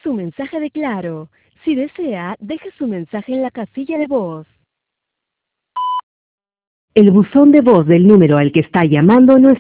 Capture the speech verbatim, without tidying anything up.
su mensaje de Claro. Si desea, deje su mensaje en la casilla de voz. El buzón de voz del número al que está llamando no está